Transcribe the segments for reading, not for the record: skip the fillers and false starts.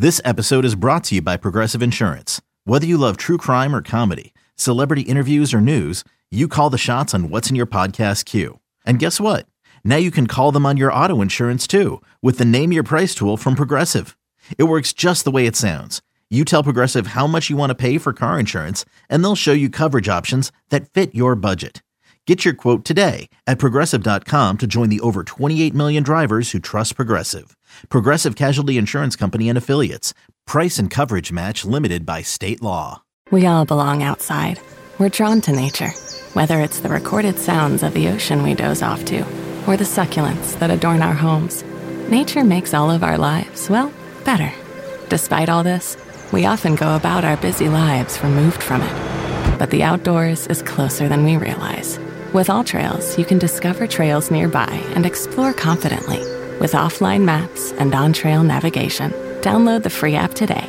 This episode is brought to you by Progressive Insurance. Whether you love true crime or comedy, celebrity interviews or news, you call the shots on what's in your podcast queue. And guess what? Now you can call them on your auto insurance too with the Name Your Price tool from Progressive. It works just the way it sounds. You tell Progressive how much you want to pay for car insurance, and they'll show you coverage options that fit your budget. Get your quote today at Progressive.com to join the over 28 million drivers who trust Progressive. Progressive Casualty Insurance Company and Affiliates. Price and coverage match limited by state law. We all belong outside. We're drawn to nature, whether it's the recorded sounds of the ocean we doze off to, or the succulents that adorn our homes. Nature makes all of our lives, well, better. Despite all this, we often go about our busy lives removed from it. But the outdoors is closer than we realize. With AllTrails, you can discover trails nearby and explore confidently. With offline maps and on-trail navigation, download the free app today.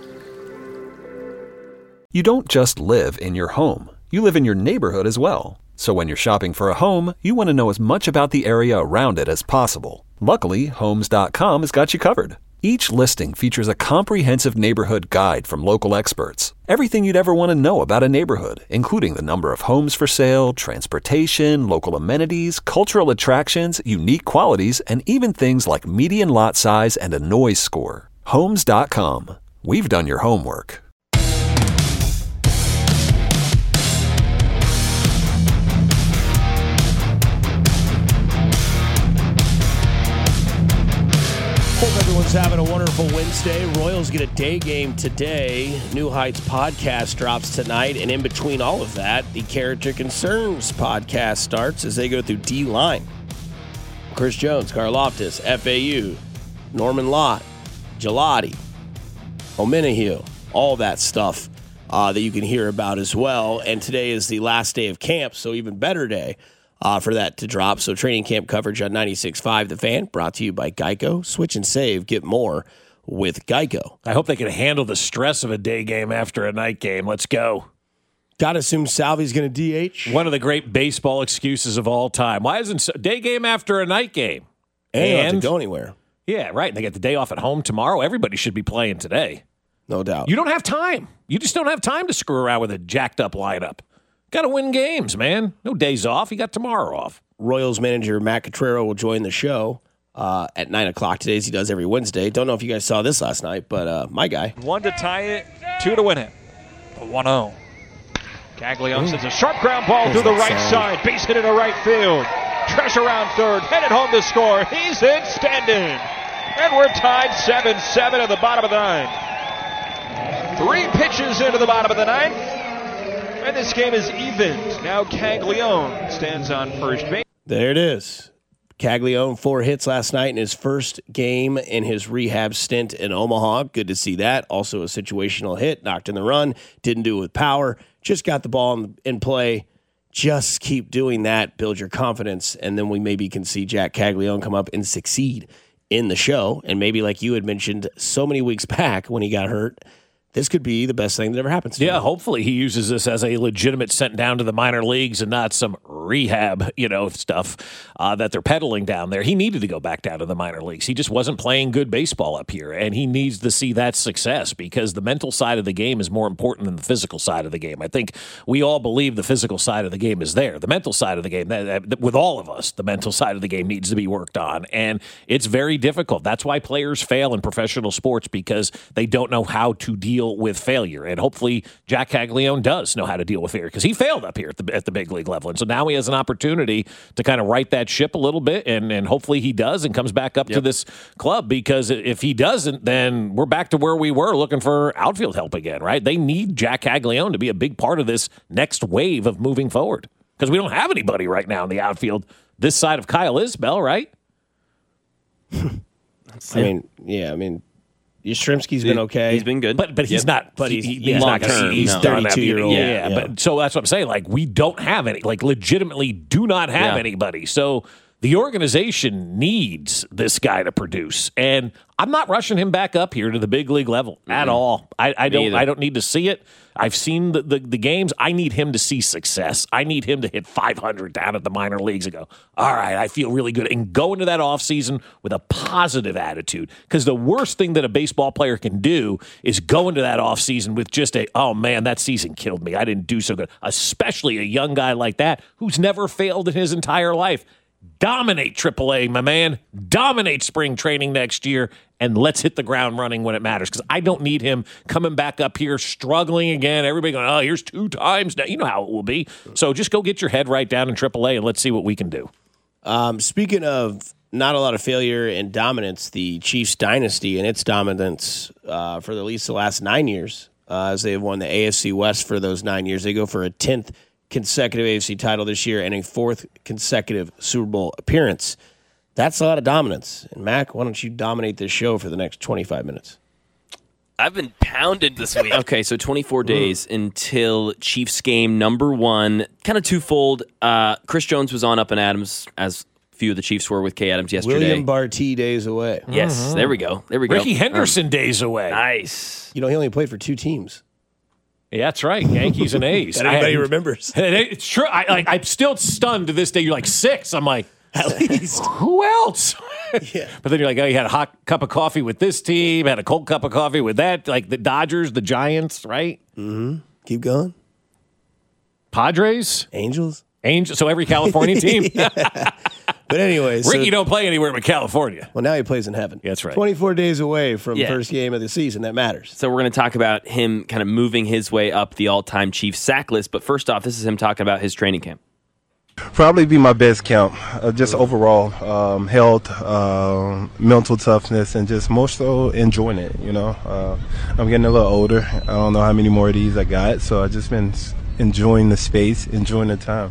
You don't just live in your home. You live in your neighborhood as well. So when you're shopping for a home, you want to know as much about the area around it as possible. Luckily, Homes.com has got you covered. Each listing features a comprehensive neighborhood guide from local experts. Everything you'd ever want to know about a neighborhood, including the number of homes for sale, transportation, local amenities, cultural attractions, unique qualities, and even things like median lot size and a noise score. Homes.com. We've done your homework. Hope everyone's having a wonderful Wednesday. Royals get a day game today. New Heights podcast drops tonight. And in between all of that, the Character Concerns podcast starts as they go through D-line. Chris Jones, Karloftis, FAU, Norman Lott, Gelati, Omenihu, all that stuff that you can hear about as well. And today is the last day of camp, so even better day for that to drop. So training camp coverage on 96.5 The Fan, brought to you by Geico. Switch and save. Get more with Geico. I hope they can handle the stress of a day game after a night game. Let's go. Got to assume Salvi's going to DH. One of the great baseball excuses of all time. Why isn't day game after a night game? And you don't have to go anywhere. Yeah, right. And they get the day off at home tomorrow. Everybody should be playing today. No doubt. You don't have time. You just don't have time to screw around with a jacked up lineup. Got to win games, man. No days off. You got tomorrow off. Royals manager Matt Cottrero will join the show at 9 o'clock today, as he does every Wednesday. Don't know if you guys saw this last night, but my guy. 1 to tie it, 2 to win it. The 1-0. Caglione sends a sharp ground ball to the right side. Base hit into right field. Tresh around third. Headed home to score. He's in standing. And we're tied 7-7 at the bottom of the ninth. 3 pitches into the bottom of the ninth. And this game is evened. Now Caglione stands on first base. There it is. Caglione, 4 hits last night in his first game in his rehab stint in Omaha. Good to see that. Also a situational hit, knocked in the run. Didn't do it with power. Just got the ball in play. Just keep doing that. Build your confidence. And then we maybe can see Jack Caglione come up and succeed in the show. And maybe like you had mentioned so many weeks back when he got hurt, this could be the best thing that ever happens to him. Yeah, hopefully he uses this as a legitimate sent down to the minor leagues and not some rehab, stuff that they're peddling down there. He needed to go back down to the minor leagues. He just wasn't playing good baseball up here, and he needs to see that success because the mental side of the game is more important than the physical side of the game. I think we all believe the physical side of the game is there. The mental side of the game, with all of us, the mental side of the game needs to be worked on, and it's very difficult. That's why players fail in professional sports, because they don't know how to deal with failure. And hopefully Jack Caglione does know how to deal with failure, because he failed up here at the big league level. And so now he has an opportunity to kind of right that ship a little bit, and hopefully he does and comes back up to this club, because if he doesn't, then we're back to where we were looking for outfield help again, right? They need Jack Caglione to be a big part of this next wave of moving forward, because we don't have anybody right now in the outfield this side of Kyle Isbell, right? I mean, Yastrzemski's been okay. He's been good. But he's not. But he's not going to. He's 32-year-old. Yeah. But so that's what I'm saying. Like, we don't have any. Like, legitimately do not have anybody. So the organization needs this guy to produce. And I'm not rushing him back up here to the big league level at all. I don't need to see it. I've seen the games. I need him to see success. I need him to hit 500 down at the minor leagues and go, all right, I feel really good. And go into that offseason with a positive attitude. Because the worst thing that a baseball player can do is go into that offseason with just oh, man, that season killed me. I didn't do so good. Especially a young guy like that who's never failed in his entire life. Dominate AAA, my man. Dominate spring training next year, and let's hit the ground running when it matters. Because I don't need him coming back up here struggling again. Everybody going, oh, here's 2 times now. You know how it will be. So just go get your head right down in AAA, and let's see what we can do. Speaking of not a lot of failure and dominance, the Chiefs dynasty and its dominance for at least the last 9 years, as they have won the AFC West for those 9 years. They go for a 10th consecutive AFC title this year and a 4th consecutive Super Bowl appearance. That's a lot of dominance. And Mac, why don't you dominate this show for the next 25 minutes? I've been pounded this week. Okay, so 24 days until Chiefs game number 1. Kind of twofold. Chris Jones was on Up and Adams, as few of the Chiefs were with Kay Adams yesterday. William Barty days away. Yes, there we go. Ricky Henderson days away. Nice. He only played for 2 teams. Yeah, that's right. Yankees and A's. Everybody remembers. It's true. I'm still stunned to this day. You're like 6. I'm like, at least. Who else? Yeah. But then you're like, oh, you had a hot cup of coffee with this team, had a cold cup of coffee with that, like the Dodgers, the Giants, right? Mm-hmm. Keep going. Padres? Angels. So every California team. But anyway, Ricky don't play anywhere but California. Well, now he plays in heaven. That's right. 24 days away from first game of the season. That matters. So we're going to talk about him kind of moving his way up the all-time Chiefs sack list. But first off, this is him talking about his training camp. Probably be my best camp. Just overall health, mental toughness, and just more so enjoying it. I'm getting a little older. I don't know how many more of these I got, so I've just been enjoying the space, enjoying the time.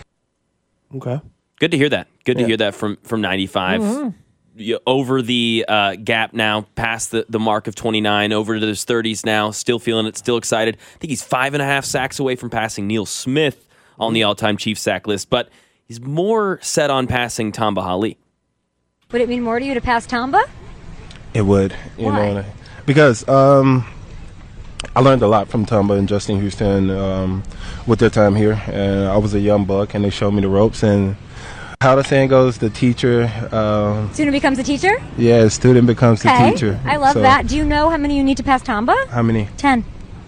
Okay. Good to hear that. Good to hear that from 95. Mm-hmm. Over the gap now, past the mark of 29, over to his 30s now, still feeling it, still excited. I think he's 5.5 sacks away from passing Neil Smith on the all-time Chiefs sack list, but he's more set on passing Tamba Hali. Would it mean more to you to pass Tamba? It would. Why? Because I learned a lot from Tamba and Justin Houston with their time here. And I was a young buck, and they showed me the ropes. And how the saying goes, the teacher... student becomes a teacher? Yeah, student becomes the teacher. I love that. Do you know how many you need to pass Tamba? How many? 10.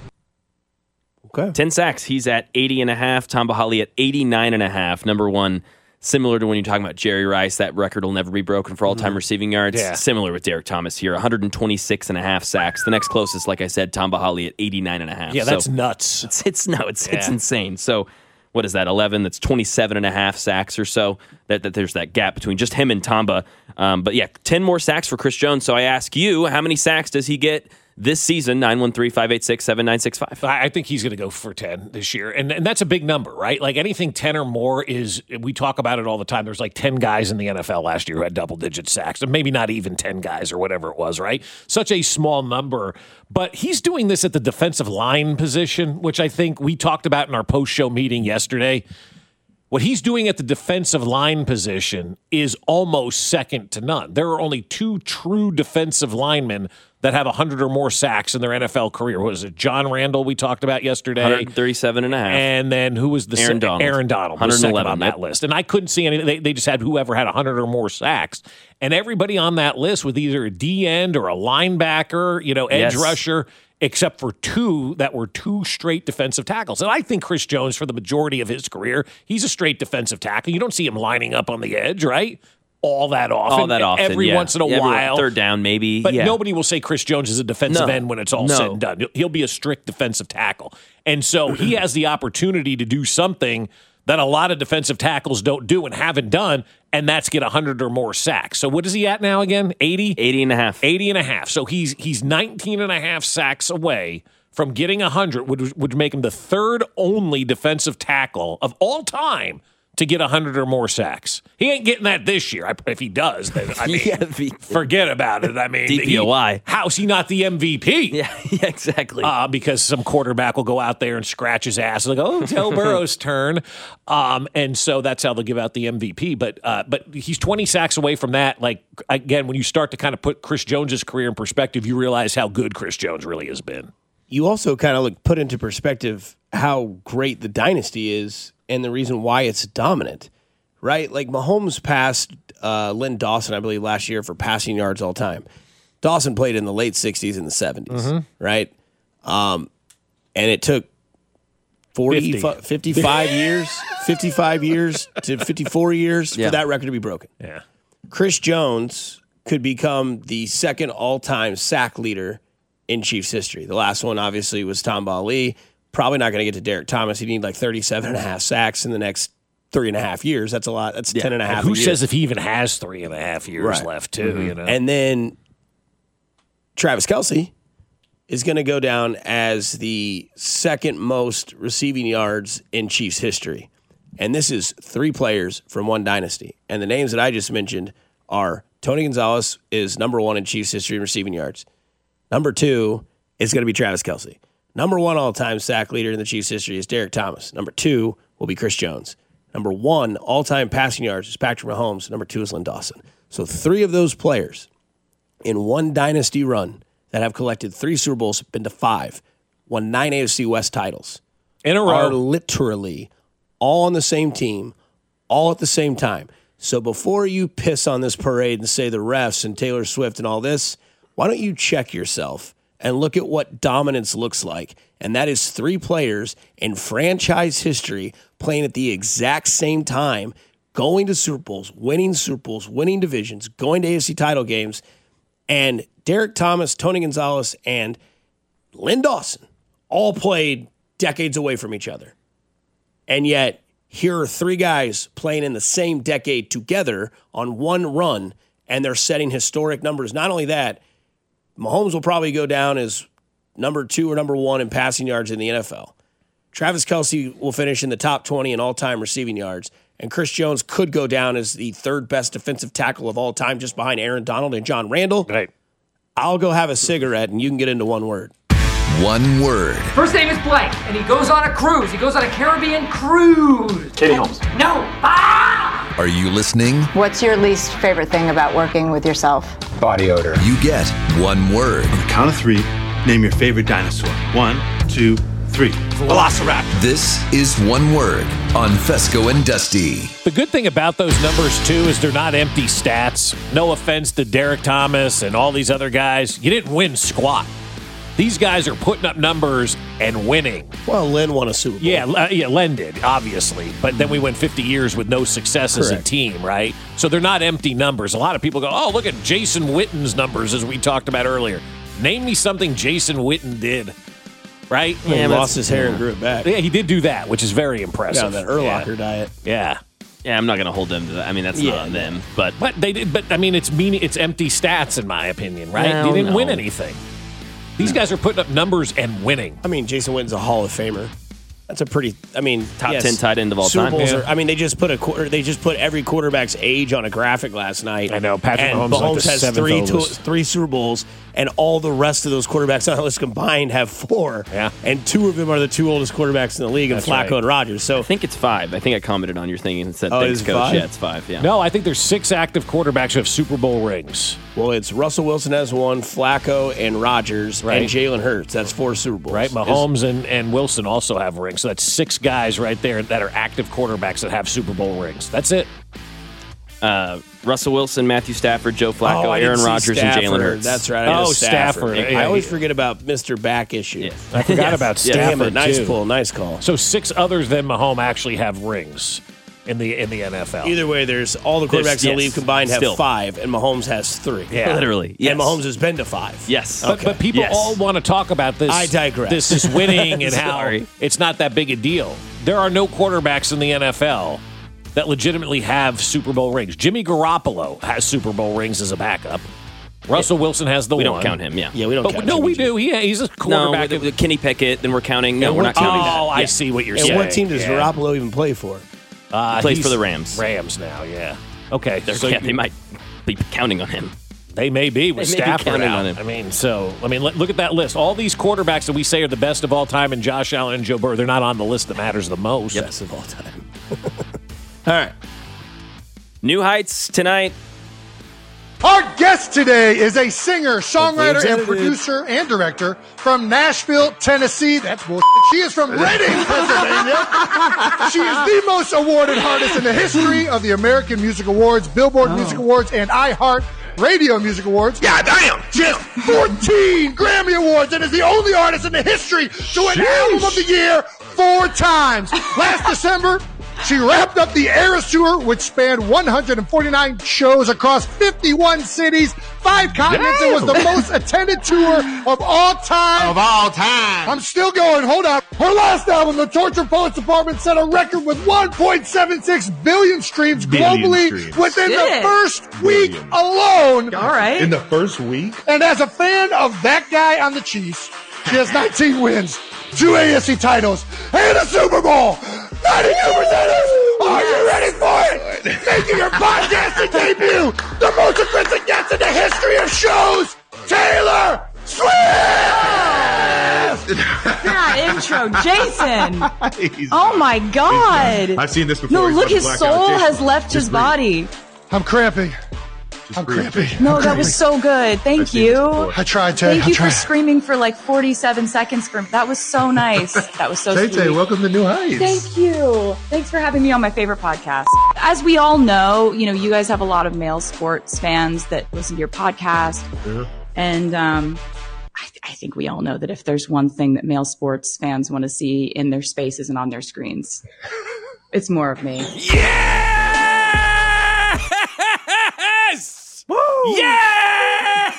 Okay. 10 sacks. He's at 80.5. Tamba Hali at 89.5. Number 1. Similar to when you're talking about Jerry Rice, that record will never be broken for all-time receiving yards. Yeah. Similar with Derek Thomas here, 126.5 sacks. The next closest, like I said, Tamba Hali at 89.5. Yeah, that's nuts. It's insane. So what is that, 11? That's 27.5 sacks or so. That there's that gap between just him and Tamba. But yeah, 10 more sacks for Chris Jones. So I ask you, how many sacks does he get this season? 913-586-7965. I think he's going to go for 10 this year. And that's a big number, right? Like anything 10 or more is, we talk about it all the time. There's like 10 guys in the NFL last year who had double-digit sacks, and maybe not even 10 guys or whatever it was, right? Such a small number. But he's doing this at the defensive line position, which I think we talked about in our post-show meeting yesterday. What he's doing at the defensive line position is almost second to none. There are only 2 true defensive linemen that have 100 or more sacks in their NFL career. What was it? John Randall we talked about yesterday. 137.5. And then who was the Aaron Donald. Aaron Donald. 111 on that list. And I couldn't see any. They just had whoever had 100 or more sacks. And everybody on that list with either a D-end or a linebacker, edge rusher, except for 2 that were 2 straight defensive tackles. And I think Chris Jones, for the majority of his career, he's a straight defensive tackle. You don't see him lining up on the edge, right? All that often. Every once in a while. Third down, maybe. But nobody will say Chris Jones is a defensive end when it's all said and done. He'll be a strict defensive tackle. And so he has the opportunity to do something that a lot of defensive tackles don't do and haven't done, and that's get 100 or more sacks. So what is he at now again? 80? 80.5. 80.5. So he's 19.5 sacks away from getting 100, which would make him the third only defensive tackle of all time to get 100 or more sacks. He ain't getting that this year. If he does, then forget about it. I mean, DPOY. How's he not the MVP? Yeah, exactly. Because some quarterback will go out there and scratch his ass like, oh, it's Joe Burrow's turn. And so that's how they'll give out the MVP. But he's 20 sacks away from that. Like, again, when you start to kind of put Chris Jones' career in perspective, you realize how good Chris Jones really has been. You also kind of put into perspective how great the dynasty is and the reason why it's dominant, right? Like Mahomes passed Lynn Dawson, I believe, last year for passing yards all time. Dawson played in the late 60s and the 70s, right? And it took 55 years to 54 years for that record to be broken. Yeah. Chris Jones could become the second all-time sack leader in Chiefs history. The last one, obviously, was Tamba Ali. Probably not going to get to Derek Thomas. He'd need like 37.5 sacks in the next 3.5 years. That's a lot. That's 10.5 a year. Who says if he even has 3.5 years left, too? You know? And then Travis Kelce is going to go down as the second most receiving yards in Chiefs history. And this is 3 players from one dynasty. And the names that I just mentioned are Tony Gonzalez is number 1 in Chiefs history in receiving yards. Number 2 is going to be Travis Kelce. Number 1 all-time sack leader in the Chiefs history is Derek Thomas. Number 2 will be Chris Jones. Number 1 all-time passing yards is Patrick Mahomes. Number 2 is Lynn Dawson. So 3 of those players in one dynasty run that have collected 3 Super Bowls, been to 5, won 9 AFC West titles, in a row, are literally all on the same team, all at the same time. So before you piss on this parade and say the refs and Taylor Swift and all this, why don't you check yourself and look at what dominance looks like? And that is 3 players in franchise history playing at the exact same time, going to Super Bowls, winning divisions, going to AFC title games. And Derek Thomas, Tony Gonzalez, and Lynn Dawson all played decades away from each other. And yet, here are 3 guys playing in the same decade together on one run, and they're setting historic numbers. Not only that, Mahomes will probably go down as number 2 or number 1 in passing yards in the NFL. Travis Kelce will finish in the top 20 in all-time receiving yards, and Chris Jones could go down as the 3rd best defensive tackle of all time, just behind Aaron Donald and John Randall. Right. I'll go have a cigarette, and you can get into one word. One word. First name is Blake, and he goes on a cruise. He goes on a Caribbean cruise. Katie Holmes. No. Ah! Are you listening? What's your least favorite thing about working with yourself? Body odor. You get one word. On the count of 3, name your favorite dinosaur. 1, 2, 3. Velociraptor. This is One Word on Fesco and Dusty. The good thing about those numbers, too, is they're not empty stats. No offense to Derek Thomas and all these other guys. You didn't win squat. These guys are putting up numbers and winning. Well, Len won a Super Bowl. Yeah, Len did, obviously. But then we went 50 years with no success as a team, right? So they're not empty numbers. A lot of people go, oh, look at Jason Witten's numbers, as we talked about earlier. Name me something Jason Witten did, right? He lost his hair and grew it back. Yeah, he did do that, which is very impressive. Yeah, that Urlacher diet. Yeah. Yeah, I'm not going to hold them to that. I mean, that's not on them. But they did. But I mean, it's empty stats, in my opinion, right? Well, they didn't win anything. These guys are putting up numbers and winning. I mean, Jason Witten's a Hall of Famer. That's a pretty. I mean, top 10 tight end of all Super time. Bowls are, I mean, they just put every quarterback's age on a graphic last night. I know. Patrick and Mahomes has 3 Super Bowls, and all the rest of those quarterbacks on the list combined have 4. Yeah. And 2 of them are the 2 oldest quarterbacks in the league, and Flacco and Rodgers. So I think it's 5. I think I commented on your thing and said, thanks, Coach. 5? Yeah, it's 5. Yeah. No, I think there's 6 active quarterbacks who have Super Bowl rings. Well, it's Russell Wilson has 1, Flacco and Rodgers, and Jalen Hurts. That's 4 Super Bowls. Right. Mahomes and Wilson also have rings. So that's 6 guys right there that are active quarterbacks that have Super Bowl rings. That's it. Russell Wilson, Matthew Stafford, Joe Flacco, Aaron Rodgers, and Jalen Hurts. That's right. Stafford. I always forget about Mr. Back issue. Yes. I forgot about Stafford. Damn it. Nice too. pull. Nice call. So 6 others than Mahomes actually have rings in the NFL. Either way, there's all the quarterbacks in the league combined have 5, and Mahomes has 3. Yeah, literally. Yes. And Mahomes has been to 5. Yes. But people all want to talk about this. I digress. This is winning and how it's not that big a deal. There are no quarterbacks in the NFL that legitimately have Super Bowl rings. Jimmy Garoppolo has Super Bowl rings as a backup. Russell Wilson has the one. We don't count him, Yeah, we don't count him. No, we do. He's a quarterback. No, Kenny Pickett, then we're counting. No, we're not counting that. Oh, I see what you're saying. And what team does Garoppolo even play for? He plays he's for the Rams. Rams now, yeah. Okay. They might be counting on him. They may be with They may be Stafford counting out. on him. Look at that list. All these quarterbacks that we say are the best of all time, and Josh Allen and Joe Burrow, they're not on the list that matters the most. Best of all time. All right. New Heights tonight. Our guest today is a singer, songwriter, and edited. producer and director from Nashville, Tennessee. That's bullshit. She is from Reading, Pennsylvania. She is the most awarded artist in the history of the American Music Awards, Billboard Music Awards, and iHeart Radio Music Awards. Yeah, damn. She has 14 Grammy Awards and is the only artist in the history to win Album of the Year 4 times. Last December, she wrapped up the Eras Tour, which spanned 149 shows across 51 cities, 5 continents, and was the most attended tour of all time. I'm still going. Hold on. Her last album, The Torture Poets Department, set a record with 1.76 billion streams globally within the first week alone. All right. In the first week? And as a fan of that guy on the Chiefs, she has 19 wins, 2 AFC titles, and a Super Bowl. 92%. Are you ready for it? Making her podcasting debut, the most expensive guest in the history of shows, Taylor Swift! That intro, Jason. Oh my God. I've seen this before. No, He's look, about to his black soul out. Jason, has left his just body. I'm cramping. I'm cramping. No, that was so good. Thank you. I tried, Tay. Thank you for screaming for like 47 seconds. That was so nice. That was so sweet. Tay, welcome to New Heights. Thank you. Thanks for having me on my favorite podcast. As we all know, you guys have a lot of male sports fans that listen to your podcast. Yeah. And I think we all know that if there's one thing that male sports fans want to see in their spaces and on their screens, it's more of me. Yes! Woo! Yeah!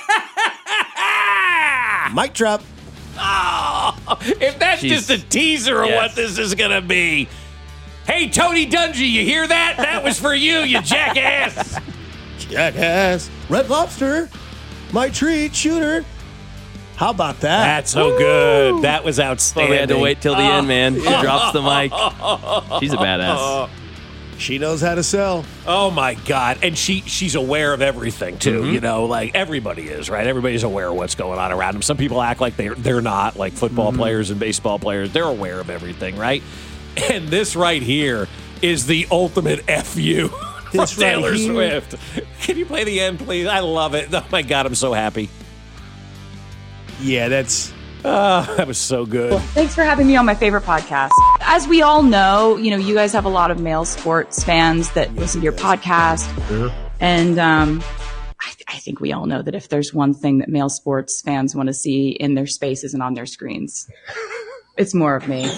Mic drop. Oh, if that's just a teaser of what this is going to be. Hey, Tony Dungy, you hear that? That was for you, you jackass. Jackass. Red Lobster. My treat. Shooter. How about that? That's so good. That was outstanding. We had to wait till the end, man. She drops the mic. She's a badass. She knows how to sell. Oh my God. And she's aware of everything too. Like everybody is, right? Everybody's aware of what's going on around them. Some people act like they're not, like football players and baseball players. They're aware of everything, right? And this right here is the ultimate FU from Taylor Swift. Can you play the end, please? I love it. Oh my God, I'm so happy. Yeah, that's... that was so good. Thanks for having me on my favorite podcast. As we all know, you guys have a lot of male sports fans that listen to your podcast. And I think we all know that if there's one thing that male sports fans want to see in their spaces and on their screens, it's more of me.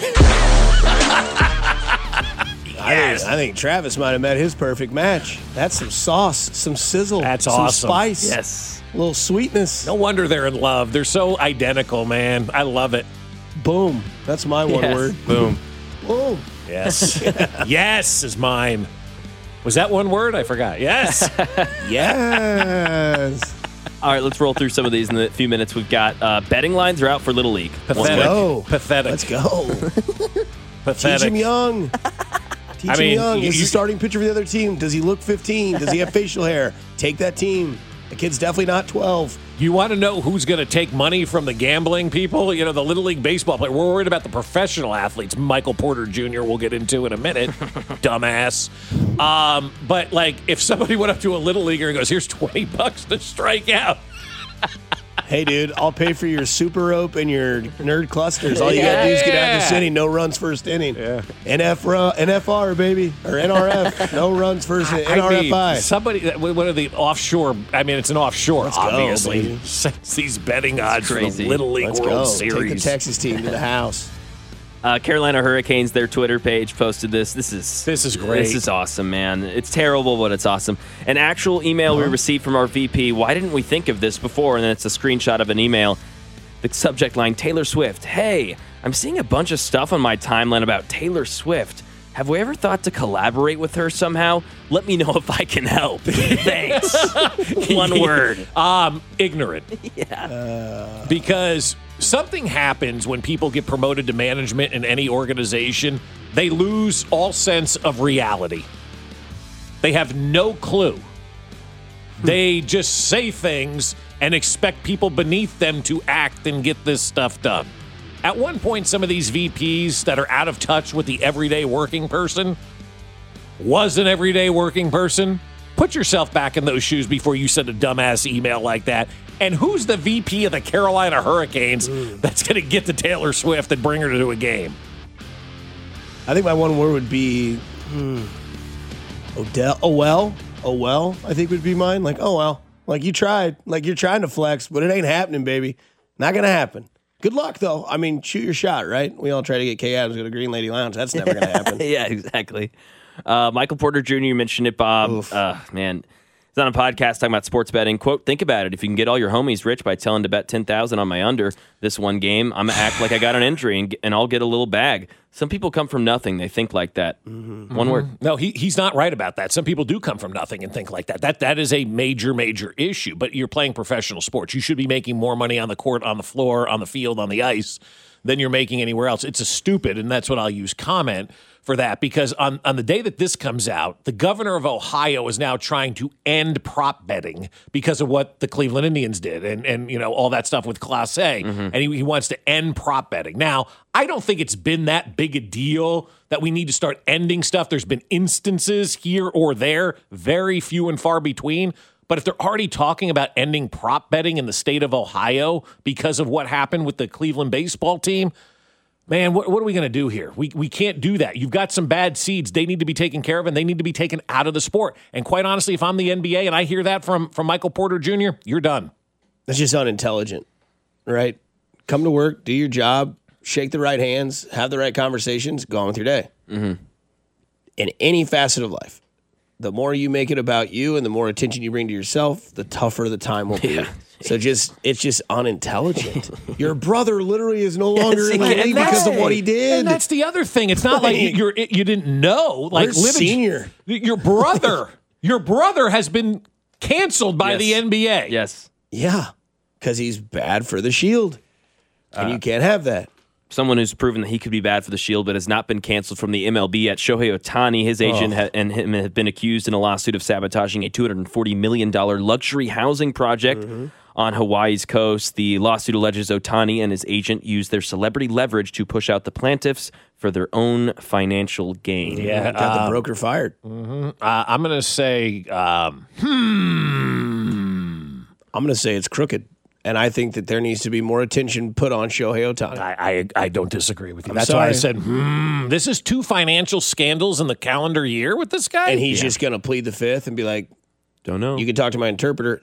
I think Travis might have met his perfect match. That's some sauce, some sizzle, That's some awesome. spice. Yes. A little sweetness. No wonder they're in love. They're so identical, man. I love it. Boom. That's my one word. Boom. Boom. Yes. Yes is mine. Was that one word? I forgot. Yes. Yes. All right, let's roll through some of these in the few minutes we've got. Betting lines are out for Little League. Pathetic. Pathetic. Let's go. Pathetic. Teach him young. Teach him young. Is the starting pitcher for the other team? Does he look 15? Does he have facial hair? Take that team. The kid's definitely not 12. You want to know who's going to take money from the gambling people? The Little League baseball player. We're worried about the professional athletes. Michael Porter Jr. we'll get into in a minute. Dumbass. But, if somebody went up to a Little Leaguer and goes, here's $20 to strike out. Hey, dude, I'll pay for your super rope and your nerd clusters. All you got to do is get out of this inning. No runs first inning. Yeah. NFR, baby. Or NRF. No runs first inning. NRFI. Somebody, one of the offshore, it's an offshore, Let's obviously. go, baby. Sends these betting odds for crazy. the Little League Let's World go. Series. Take the Texas team to the house. Carolina Hurricanes, their Twitter page posted this. This is great. This is awesome, man. It's terrible, but it's awesome. An actual email we received from our VP. Why didn't we think of this before? And then it's a screenshot of an email. The subject line, Taylor Swift. Hey, I'm seeing a bunch of stuff on my timeline about Taylor Swift. Have we ever thought to collaborate with her somehow? Let me know if I can help. Thanks. One word. Ignorant. Because something happens when people get promoted to management in any organization they lose all sense of reality. They have no clue. They just say things and expect people beneath them to act and get this stuff done. At one point, some of these VPs that are out of touch with the everyday working person was an everyday working person. Put yourself back in those shoes before you send a dumbass email like that. And who's the VP of the Carolina Hurricanes that's going to get to Taylor Swift and bring her to a game? I think my one word would be Odell. Oh, well, I think would be mine. Like, oh, well. Like, you tried. Like, you're trying to flex, but it ain't happening, baby. Not going to happen. Good luck, though. I mean, shoot your shot, right? We all try to get Kay Adams to go to Green Lady Lounge. That's never going to happen. Yeah, exactly. Michael Porter Jr., you mentioned it, Bob. Man, he's on a podcast talking about sports betting. Quote, think about it. If you can get all your homies rich by telling to bet $10,000 on my under this one game, I'm going to act like I got an injury and I'll get a little bag. Some people come from nothing. They think like that. One word. No, he's not right about that. Some people do come from nothing and think like that. That is a major, major issue. But you're playing professional sports. You should be making more money on the court, on the floor, on the field, on the ice than you're making anywhere else. It's a stupid, and that's what I'll use comment for that, because on the day that this comes out, the governor of Ohio is now trying to end prop betting because of what the Cleveland Indians did and you know, all that stuff with Class A. And he wants to end prop betting. Now, I don't think it's been that big a deal that we need to start ending stuff. There's been instances here or there, very few and far between. But if they're already talking about ending prop betting in the state of Ohio because of what happened with the Cleveland baseball team, man, what are we going to do here? We can't do that. You've got some bad seeds. They need to be taken care of, and they need to be taken out of the sport. And quite honestly, if I'm the NBA and I hear that from Michael Porter Jr., you're done. That's just unintelligent, right? Come to work, do your job, shake the right hands, have the right conversations, go on with your day. In any facet of life. The more you make it about you and the more attention you bring to yourself, the tougher the time will be. So it's just unintelligent. Your brother literally is no longer in the league because of what he did. And that's the other thing. It's not like you didn't know. Like senior. Your brother has been canceled by the NBA. Yes. Yeah, because he's bad for the Shield. And you can't have that. Someone who's proven that he could be bad for the Shield but has not been canceled from the MLB yet. Shohei Ohtani, his agent, and him have been accused in a lawsuit of sabotaging a $240 million luxury housing project on Hawaii's coast. The lawsuit alleges Ohtani and his agent used their celebrity leverage to push out the plaintiffs for their own financial gain. Yeah, got the broker fired. I'm going to say, I'm going to say it's crooked. And I think that there needs to be more attention put on Shohei Ohtani. I don't disagree with you. I'm That's sorry. why I said, this is 2 financial scandals in the calendar year with this guy? And he's just going to plead the fifth and be like, don't know. You can talk to my interpreter.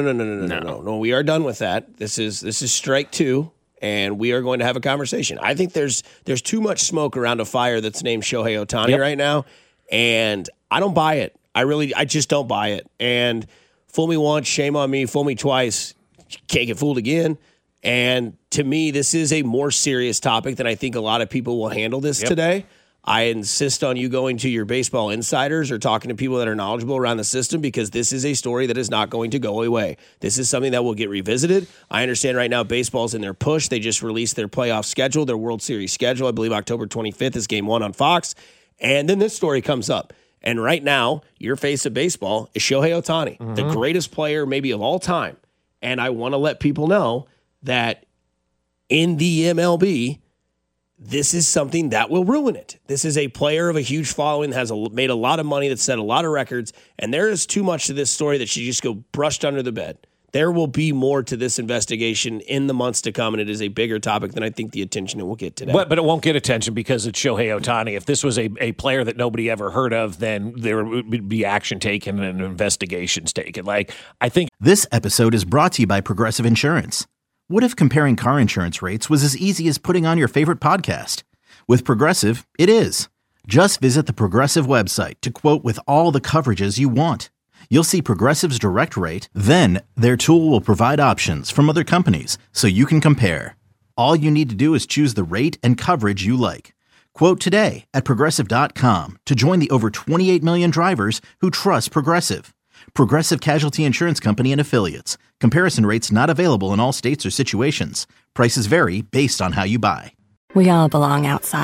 No. We are done with that. This is strike 2, and we are going to have a conversation. I think there's too much smoke around a fire that's named Shohei Ohtani right now, and I don't buy it. I just don't buy it. And fool me once, shame on me. Fool me twice, can't get fooled again. And to me, this is a more serious topic than I think a lot of people will handle this today. I insist on you going to your baseball insiders or talking to people that are knowledgeable around the system, because this is a story that is not going to go away. This is something that will get revisited. I understand right now baseball's in their push. They just released their playoff schedule, their World Series schedule. I believe October 25th is Game 1 on Fox. And then this story comes up. And right now, your face of baseball is Shohei Ohtani, the greatest player maybe of all time. And I want to let people know that in the MLB, this is something that will ruin it. This is a player of a huge following that has made a lot of money, that set a lot of records, and there is too much to this story that should just go brushed under the bed. There will be more to this investigation in the months to come, and it is a bigger topic than I think the attention it will get today. But it won't get attention because it's Shohei Ohtani. If this was a player that nobody ever heard of, then there would be action taken and investigations taken. Like, I think This episode is brought to you by Progressive Insurance. What if comparing car insurance rates was as easy as putting on your favorite podcast? With Progressive, it is. Just visit the Progressive website to quote with all the coverages you want. You'll see Progressive's direct rate, then their tool will provide options from other companies so you can compare. All you need to do is choose the rate and coverage you like. Quote today at Progressive.com to join the over 28 million drivers who trust Progressive. Progressive Casualty Insurance Company and Affiliates. Comparison rates not available in all states or situations. Prices vary based on how you buy. We all belong outside.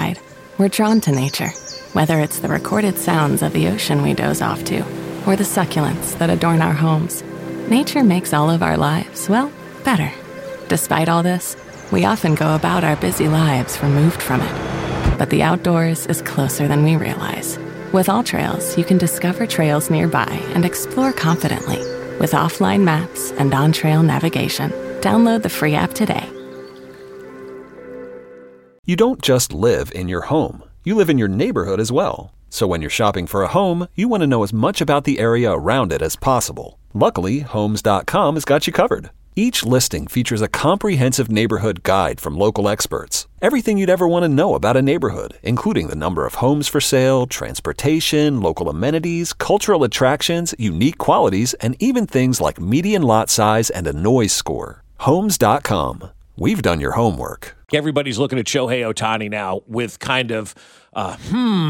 We're drawn to nature, whether it's the recorded sounds of the ocean we doze off to, or the succulents that adorn our homes. Nature makes all of our lives, well, better. Despite all this, we often go about our busy lives removed from it. But the outdoors is closer than we realize. With AllTrails, you can discover trails nearby and explore confidently. With offline maps and on-trail navigation, download the free app today. You don't just live in your home. You live in your neighborhood as well. So when you're shopping for a home, you want to know as much about the area around it as possible. Luckily, Homes.com has got you covered. Each listing features a comprehensive neighborhood guide from local experts. Everything you'd ever want to know about a neighborhood, including the number of homes for sale, transportation, local amenities, cultural attractions, unique qualities, and even things like median lot size and a noise score. Homes.com. We've done your homework. Everybody's looking at Shohei Ohtani now with kind of, what's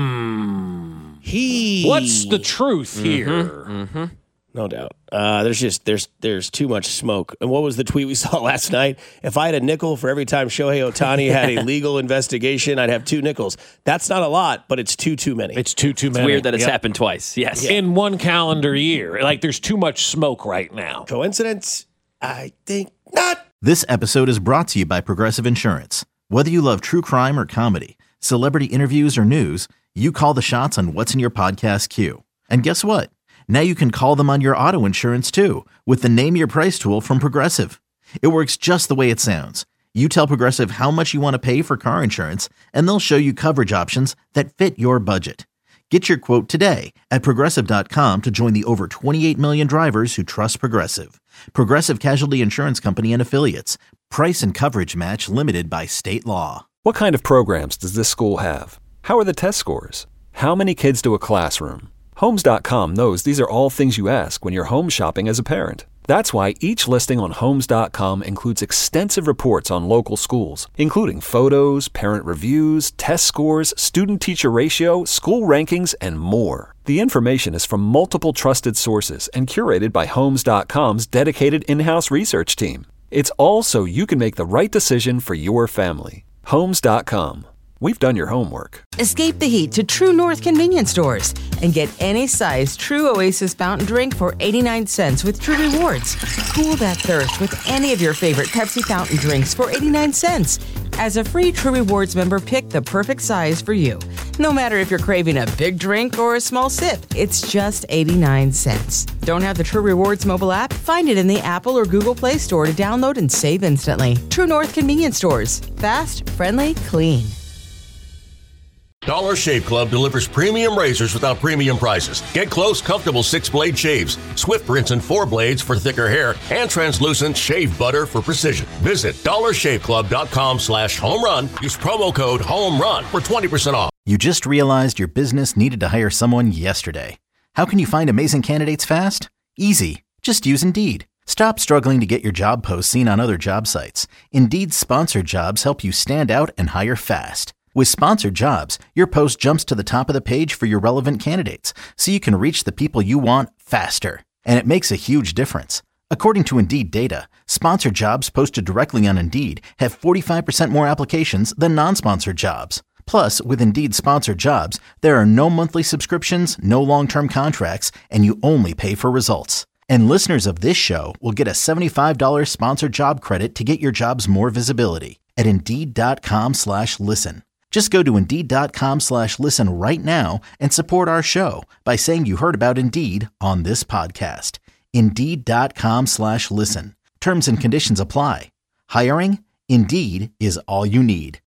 the truth here? No doubt. There's too much smoke. And what was the tweet we saw last night? If I had a nickel for every time Shohei Ohtani had a legal investigation, I'd have 2 nickels. That's not a lot, but it's too many. It's too many. It's weird that it's happened twice. Yes. In one calendar year. Like, there's too much smoke right now. Coincidence? I think not. This episode is brought to you by Progressive Insurance. Whether you love true crime or comedy, celebrity interviews or news, you call the shots on what's in your podcast queue. And guess what? Now you can call them on your auto insurance too with the Name Your Price tool from Progressive. It works just the way it sounds. You tell Progressive how much you want to pay for car insurance, and they'll show you coverage options that fit your budget. Get your quote today at Progressive.com to join the over 28 million drivers who trust Progressive. Progressive Casualty Insurance Company and Affiliates. Price and coverage match limited by state law. What kind of programs does this school have? How are the test scores? How many kids do a classroom? Homes.com knows these are all things you ask when you're home shopping as a parent. That's why each listing on Homes.com includes extensive reports on local schools, including photos, parent reviews, test scores, student-teacher ratio, school rankings, and more. The information is from multiple trusted sources and curated by Homes.com's dedicated in-house research team. It's all so you can make the right decision for your family. Homes.com. We've done your homework. Escape the heat to True North convenience stores and get any size True Oasis fountain drink for 89 cents with True Rewards. Cool that thirst with any of your favorite Pepsi fountain drinks for 89 cents. As a free True Rewards member, pick the perfect size for you. No matter if you're craving a big drink or a small sip, it's just 89 cents. Don't have the True Rewards mobile app? Find it in the Apple or Google Play Store to download and save instantly. True North convenience stores. Fast, friendly, clean. Dollar Shave Club delivers premium razors without premium prices. Get close, comfortable 6-blade shaves, swift rinse and 4 blades for thicker hair, and translucent shave butter for precision. Visit dollarshaveclub.com/homerun. Use promo code HOMERUN for 20% off. You just realized your business needed to hire someone yesterday. How can you find amazing candidates fast? Easy. Just use Indeed. Stop struggling to get your job posts seen on other job sites. Indeed's sponsored jobs help you stand out and hire fast. With sponsored jobs, your post jumps to the top of the page for your relevant candidates, so you can reach the people you want faster. And it makes a huge difference. According to Indeed data, sponsored jobs posted directly on Indeed have 45% more applications than non-sponsored jobs. Plus, with Indeed sponsored jobs, there are no monthly subscriptions, no long-term contracts, and you only pay for results. And listeners of this show will get a $75 sponsored job credit to get your jobs more visibility at Indeed.com/listen. Just go to Indeed.com/listen right now and support our show by saying you heard about Indeed on this podcast. Indeed.com/listen. Terms and conditions apply. Hiring? Indeed is all you need.